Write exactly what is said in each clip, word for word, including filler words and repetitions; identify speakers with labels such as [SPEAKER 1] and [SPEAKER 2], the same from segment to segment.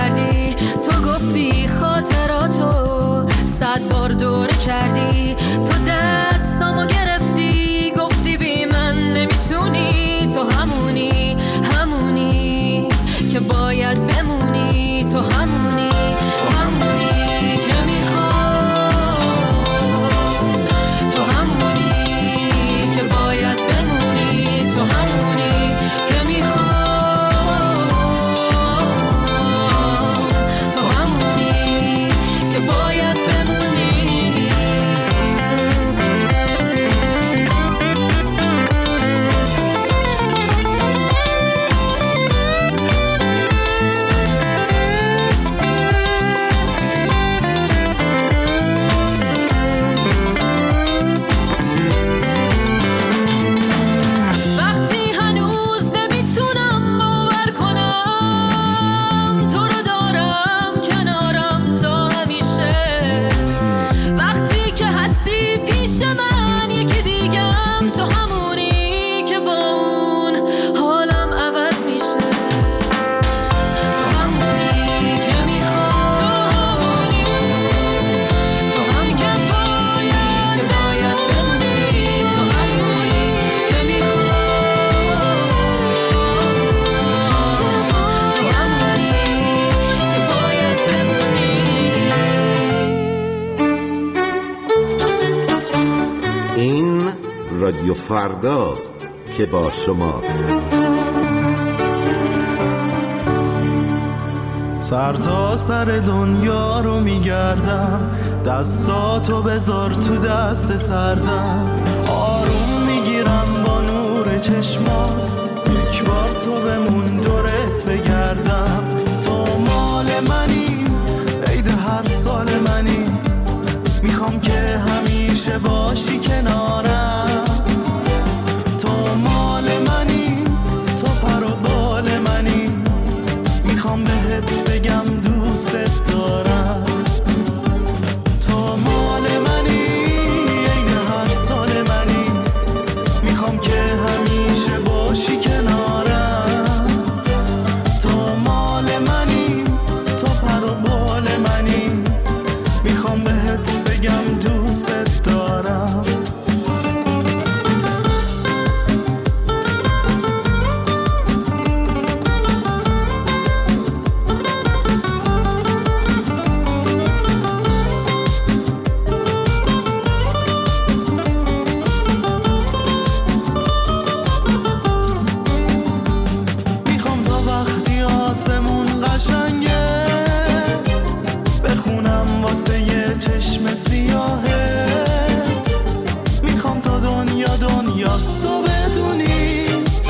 [SPEAKER 1] کردی، تو گفتی خاطراتو صد بار دوره کردی، تو دستامو گرفتی گفتی بی من نمیتونی، تو همونی همونی که باید بمونی، تو همونی همونی که میخوام، تو همونی که باید بمونی، تو همونی که میخوام، تو همونی که باید بمونی.
[SPEAKER 2] رادیو فرداست که با شماست.
[SPEAKER 3] سر تا سر دنیا رو میگردم، دستاتو بذار تو دست سردم، آروم میگیرم با نور چشمات، یک بار تو بمون دورت بگردم، تو مال منی عید هر سال منی، میخوام که همیشه باشی کنارم، تو مال منی، تو پر و بال منی، میخوام بهت بگم دوست دارم، تو مال منی عین هر سال منی، میخوام که همیشه باشی کنارم، تو مال منی، تو پر و بال منی، میخوام بهت بگم دوست دارم. چشم سیاهت میخوام تا دنیا دنیاست تو بدونی،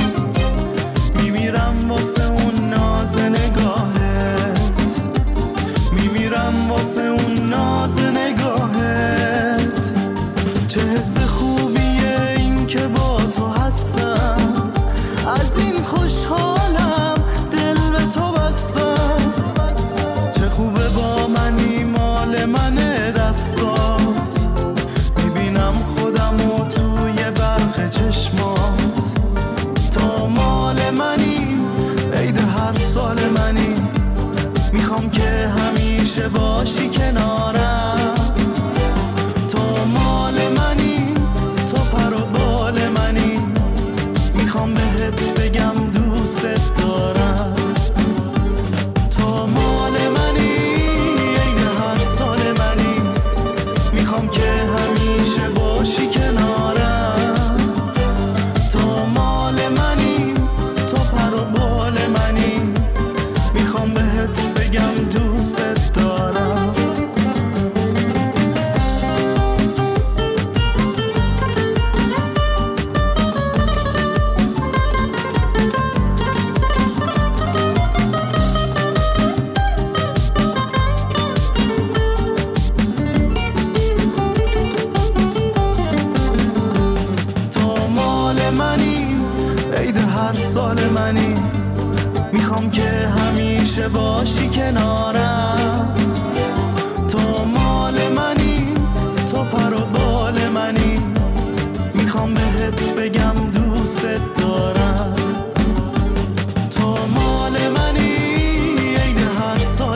[SPEAKER 3] میمیرم واسه اون ناز نگاهت، میمیرم واسه اون ناز نگاهت، چه حس خوبیه این که با تو هستم، از این خوشحالم دل به تو بستم، چه خوبه با منی مال منه دستات، میبینم خودمو توی برق چشمات، تو مال منی عید هر سال منی، میخوام که همیشه باشی کنارم، تو مال منی، تو پر و بال منی، میخوام بهت بگم دوست دارم، تو مال منی عین هر سال منی، میخوام که همیشه باشی کنارم، تو مال منی، تو پر و بال منی، میخوام بهت بگم دوست دارم. سال منی، میخوام که همیشه باشی کنارم، تو مال منی، تو پر و بال منی، میخوام بهت بگم دوست دارم، تو مال منی عین هر سال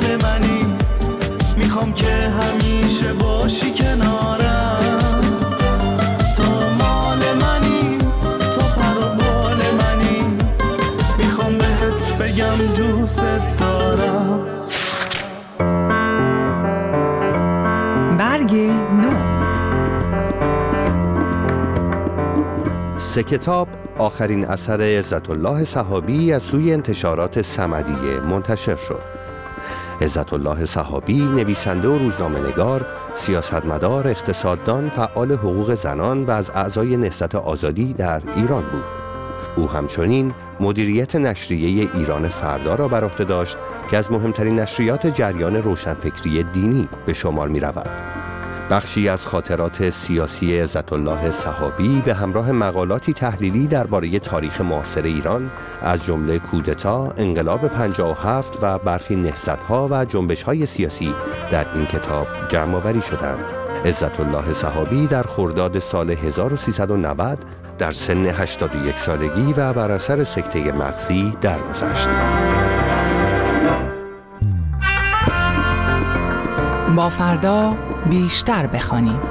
[SPEAKER 4] برگ نو.
[SPEAKER 5] سه کتاب آخرین اثر عزت الله صحابی از سوی انتشارات صمدیه منتشر شد. عزت الله صحابی نویسنده و روزنامه‌نگار، سیاستمدار، اقتصاددان، فعال حقوق زنان و از اعضای نهضت آزادی در ایران بود. او همچنین مدیریت نشریه ایران فردا را بر عهده داشت که از مهمترین نشریات جریان روشنفکری دینی به شمار می رود. بخشی از خاطرات سیاسی عزت الله صحابی به همراه مقالاتی تحلیلی درباره تاریخ معاصر ایران از جمله کودتا، انقلاب پنجاه و هفت و برخی نهضت‌ها و جنبش‌های سیاسی در این کتاب جمع‌آوری شدند. عزت الله صحابی در خرداد سال هزار و سیصد و نود در سن هشتاد و یک سالگی و بر اثر سکته مغزی درگذشت.
[SPEAKER 4] با فردا بیشتر بخوانیم.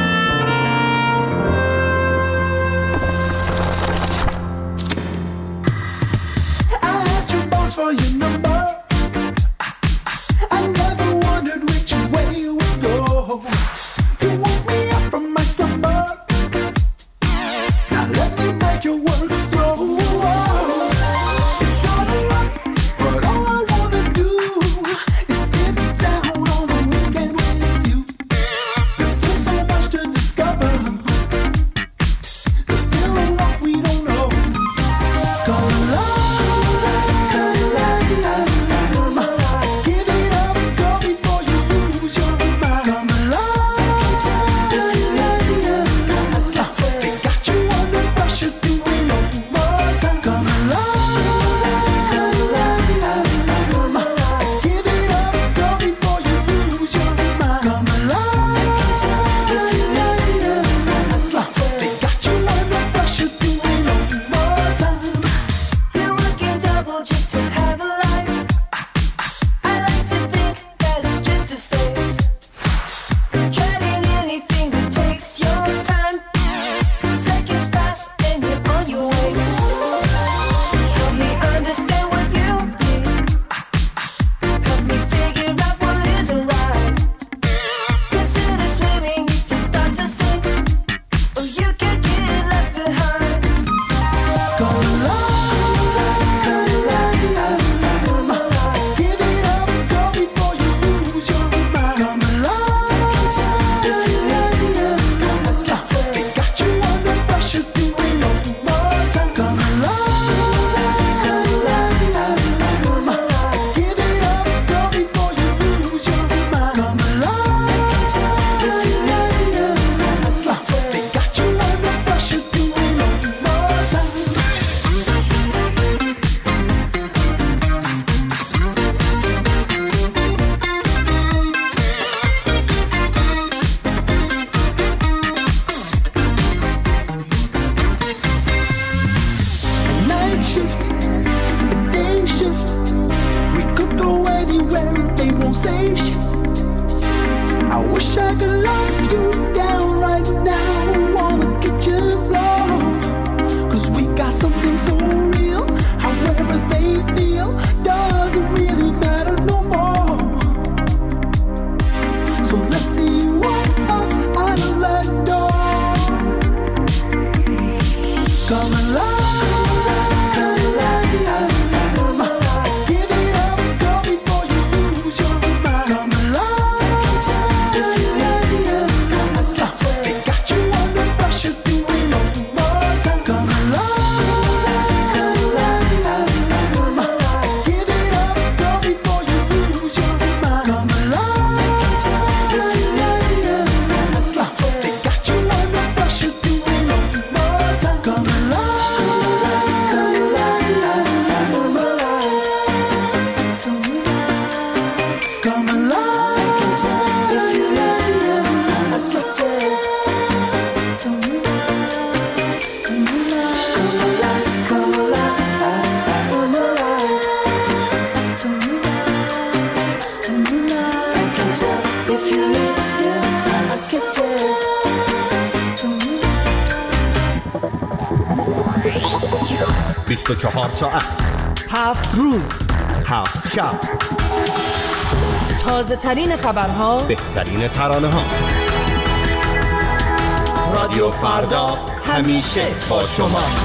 [SPEAKER 6] بیست و چهار ساعت،
[SPEAKER 4] هفت روز،
[SPEAKER 6] هفت شب،
[SPEAKER 4] تا
[SPEAKER 6] تازه ترین خبرها،
[SPEAKER 7] بهترین ترانه ها. رادیو فردا همیشه با شماست.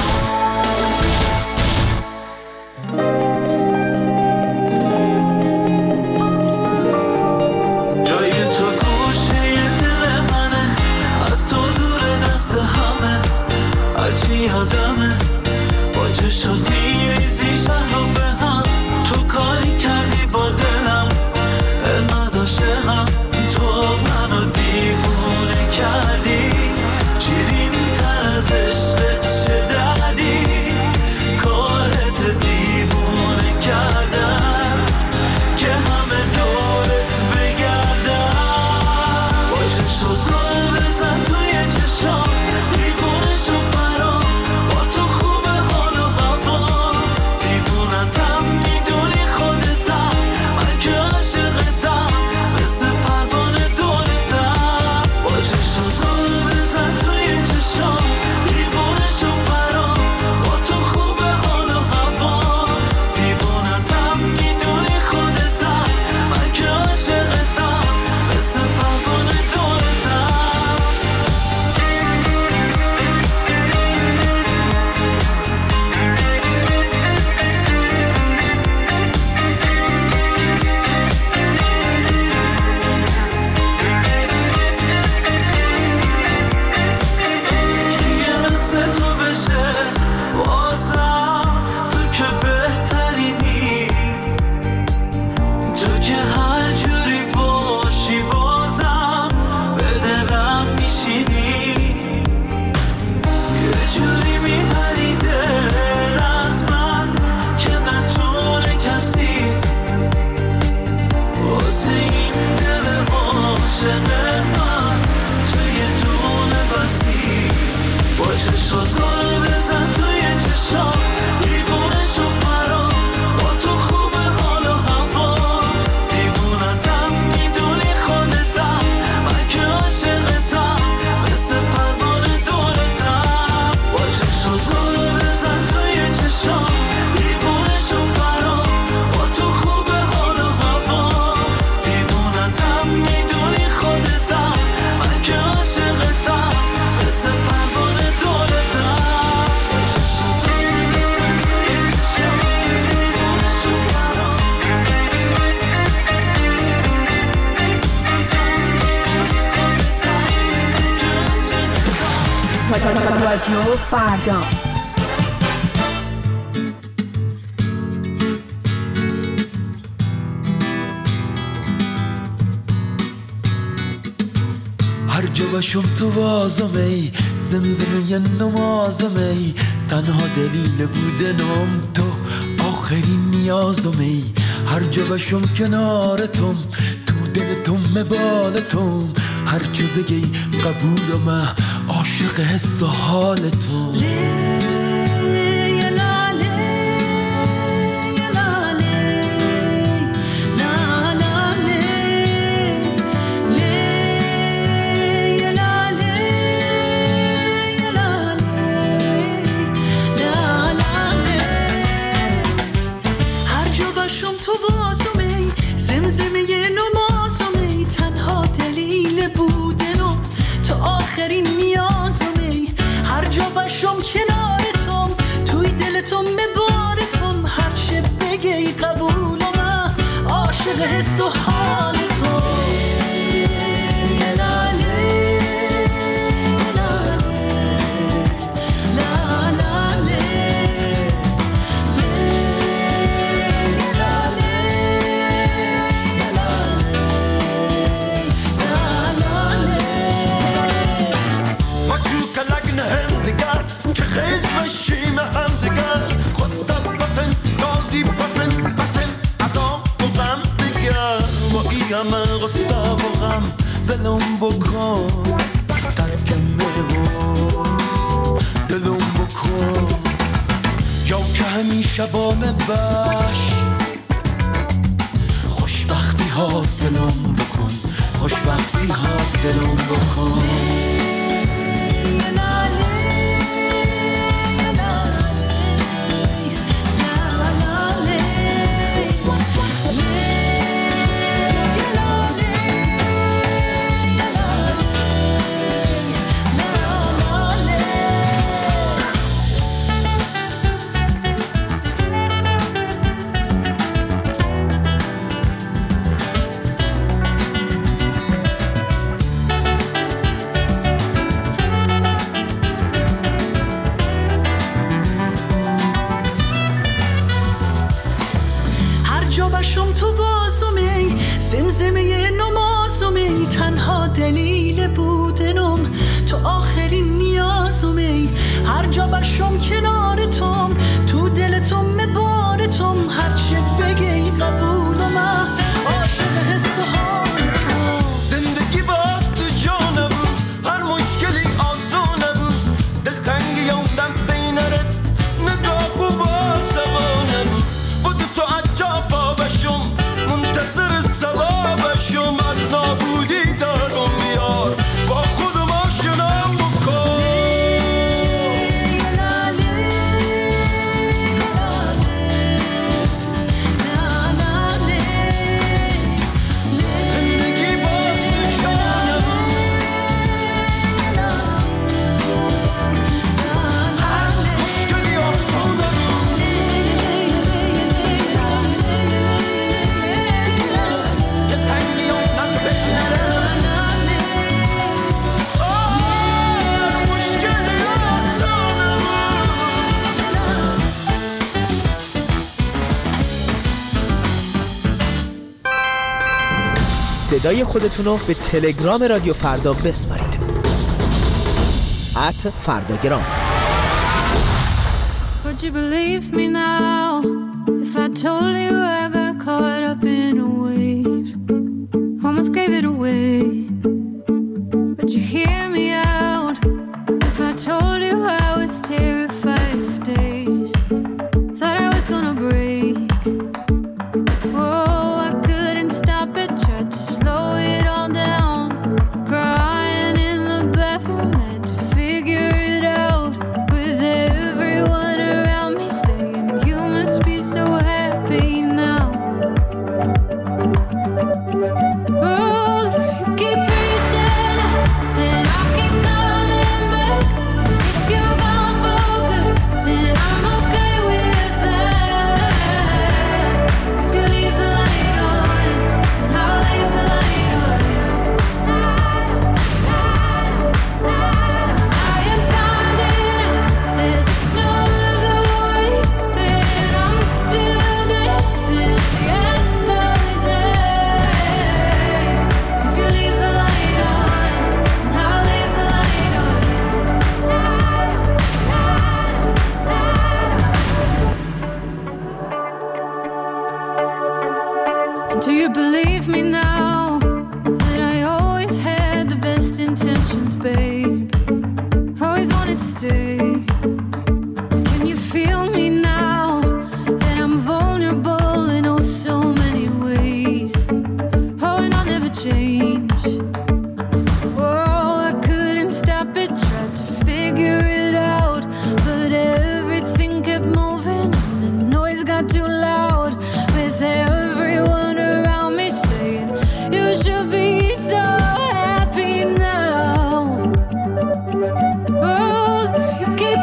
[SPEAKER 3] جای تو گوشه دل منه، از تو دور دست همه، هرچی یادمه با چشات میریزی شهر رو به هم. تو کاری کردی با دلم، انقدر عاشقم، تو منو دیوونه کردی، شیرین تر از عشقت چه دردی، کارت دیوونه کردم که همه دورت بگردم. با چشات رو بزن توی چشام، دیوونه شو برام، با تو خوبه حال و هوا، دیوونتم میدونی خودتم، من که عاشقتم مثل پروانه دورتم. با چشات رو بزن توی چشام، دیوونه شو برام، با تو خوبه حال و هوا، دیوونتم میدونی خودتم، من که عاشقتم مثل پروانه دورتم. کیه مثل تو بشه واسم، تو که بهترینی، تو که هر جوری باشی بازم به دلم میشینی، یه جوری میبری دل از من که نتونه کسی واسه این دل عاشق من تو یه دونه بسی. با چشات رو بزن توی چشام، دیوونه شو برام، با تو خوبه حال و هوا، دیوونتم میدونی خودتم، من که عاشقتم مثل پروانه دورتم. با چشات رو بزن توی چشام، دیوونه شو برام، با تو خوبه حال و هوا، دیوونتم میدونی خودتم، من که عاشقتم مثل پروانه دورتم. با چشات رو بزن توی چشام، دیوونه شو برام،
[SPEAKER 4] رادیو فردا.
[SPEAKER 3] هر جا باشم تو وازم ای، زمزمه نمازم ای، تنها دلیل بودنم تو، آخرین نیازم ای. هر جا باشم کنارتم، تو دلتم بالتم، هر چه بگی قبولم، عاشق حس و حالتم.
[SPEAKER 1] آخرین نیازمی، هر جا باشم کنارتم، توی دلتم مبارتم، هر چه بگی قبولم، عاشق حس و حالتم.
[SPEAKER 3] خیزمشیم هم دگر خواستم بسن گازی بسن بسن از آن بغم دگر با ای همه غصه و غم دلم بکن ترکمه و دلم بکن یا که همیشه با مباش خوشبختی حاصلم بکن خوشبختی حاصلم بکن زلزمه نمازمی تنها دلیل بودنم تو آخرین نیازمی هر جا باشم کنارتم تو دلتم مبارتم هر چه بگی قبولم عاشق حس و حالتم
[SPEAKER 6] زندگی با تو جا نبود هر مشکلی آسون نبود دلتنگی یوندم بینرت نگاه و بازوا نبود بود تو عجابا بشم منتظر سبابشم از نابودی دارم بیار با خودم آشنام بکن زندگی با تو جا نبود هر مشکلی آسون نبود دلتنگی یوندم بینرت آه مشکلی آسون نبود
[SPEAKER 8] صدای خودتون رو به تلگرام رادیو فردا بسپارید ات فرداگرام.
[SPEAKER 1] Would you believe me now if I told you I got caught up in a wave? Almost gave it away. Would you hear me out if I told you I was terrified for days? Thought I was gonna break. Oh, I couldn't stop it, tried to slow it all down. Crying in the bathroom, had to figure it out. With everyone around me saying, you must be so happy now. Oh, if you keep preaching, then I'll keep coming back. If you're gone for good, then I'm okay with that. If you leave the light on, then I'll leave the light on. I am finding out there's a snow of the way, and I'm still dancing at the end of the day. If you leave the light on, then I'll leave the light on. And do you believe me now that I always had the best intentions, babe? Always wanted to stay. Can you feel me now that I'm vulnerable in oh so many ways? Oh, and I'll never change. Oh, I couldn't stop it, tried to figure it out, but everything kept moving and the noise got too loud. With everyone around me saying, you should be so happy now. Oh, if you keep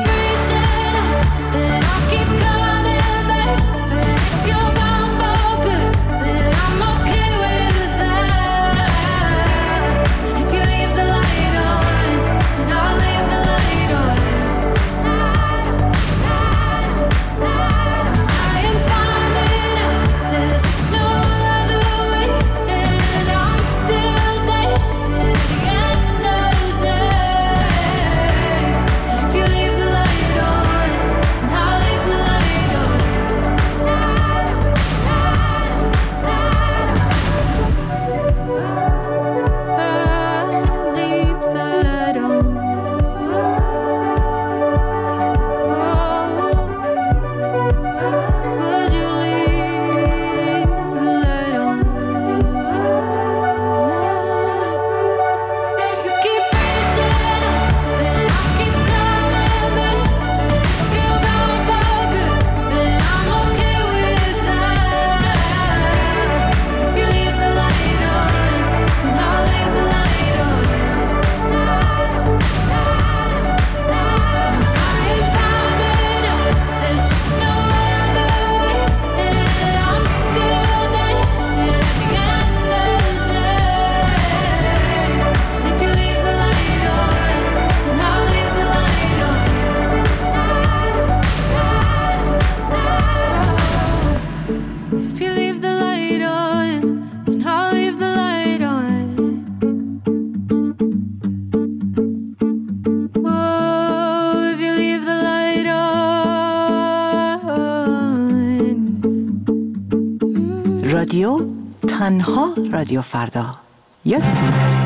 [SPEAKER 9] رادیو، تنها رادیو فردا. یادتون نره.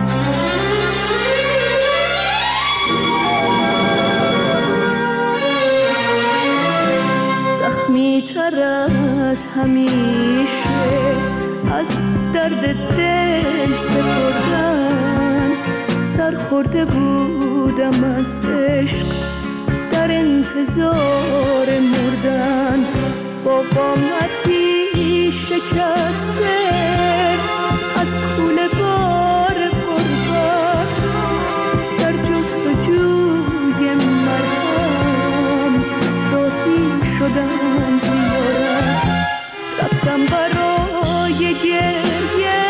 [SPEAKER 10] زخمی تر از همیشه از درد دل سپردن، سرخورده بودم از عشق در انتظار مردن، با قامتی شکسته از کوله بار غربت در جستجوی مرهم راهی شدم زیارت. رفتم برای گریه،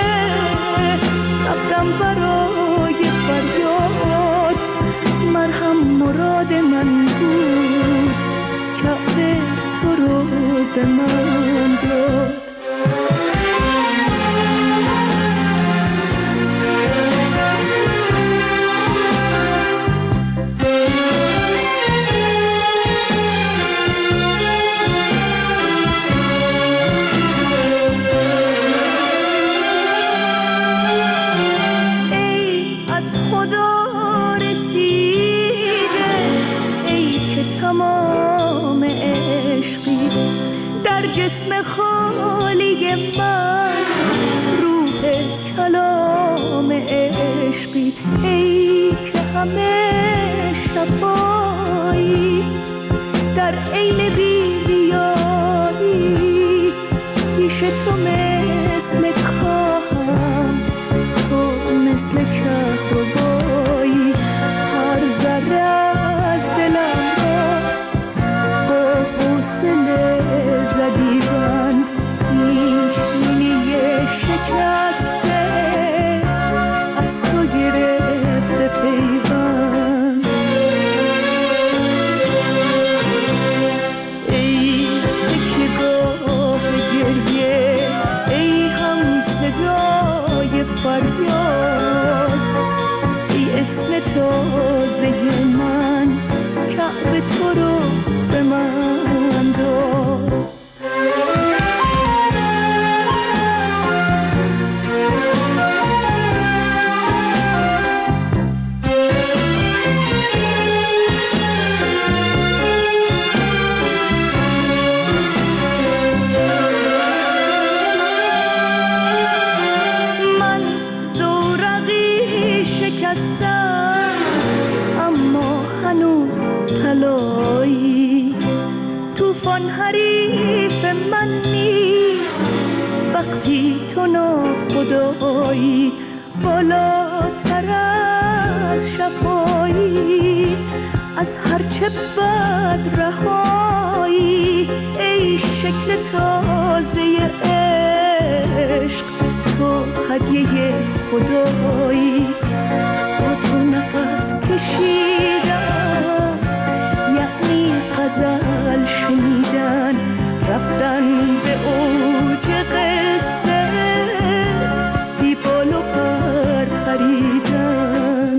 [SPEAKER 10] رفتم برای فریاد، مرهم مراد من بود، کعبه تو رو به من داد. جسم خالی من روح کلام عشقی، ای که همه شفایی در عین بی‌ریایی، پیش تو مثل کاهم، تو مثل کهربایی، هر ذره از دلم را با حوصله زدیدند، این چینی شکسته از تو گرفته پیوند. ای تکیه‌گاه گریه، ای هم صدای فریاد، ای اسم تازه من، کعبه تو رو به من داد. حریف من نیست وقتی تو ناخدایی، بالاتر از شفایی، از هرچه بد رهایی، ای شکل تازه عشق، تو هدیه خدایی. با تو نفس کشیدم یعنی غزل شنیدن، رفتن به اوج قصه، بی بال و پر پریدن.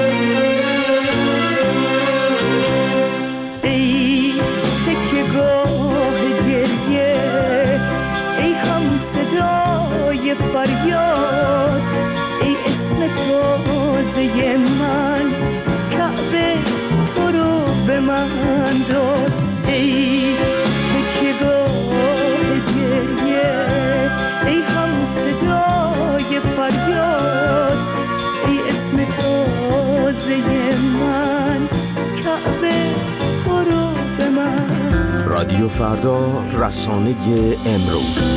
[SPEAKER 10] ای تکیه‌گاه گریه، ای هم صدای فریاد، ای اسم تازه من، کعبه تو رو به من داد. ای تکیه‌گاه گریه، ای هم صدای فریاد، ای اسم تازه من، کعبه تو رو به من.
[SPEAKER 11] رادیو فردا، رسانه امروز.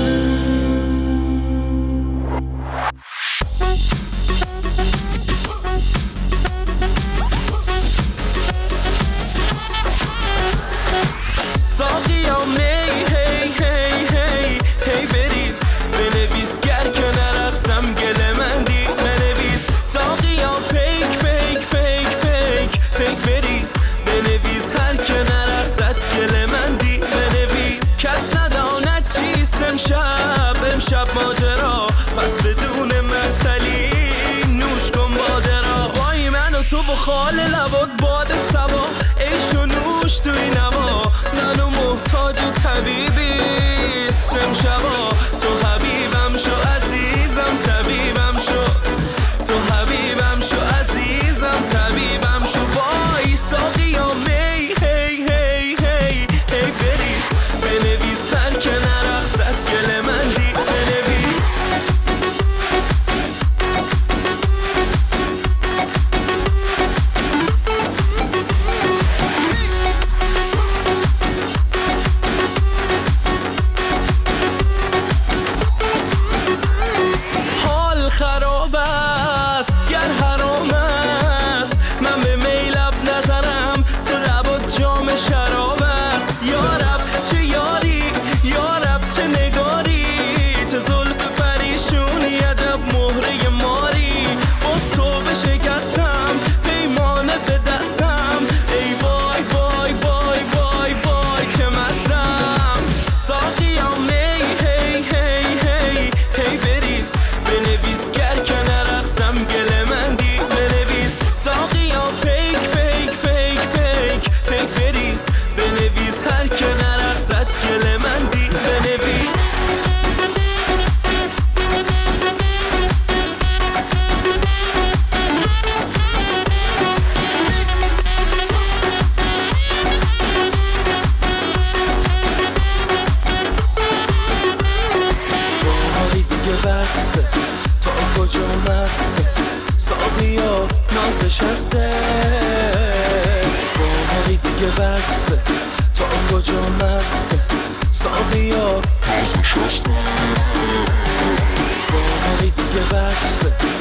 [SPEAKER 3] شب ماجرا پس بدون معطلی نوش کن باده را، وای من و تو با خال لبات باد سبا، عیش و نوش توی نوا، منو محتاج و طبیبی سم شبا، تو بسته تا کجا مسته ساقیا نازش هسته باقی دیگه بسته تا کجا مسته ساقیا نازش هسته باقی دیگه بسته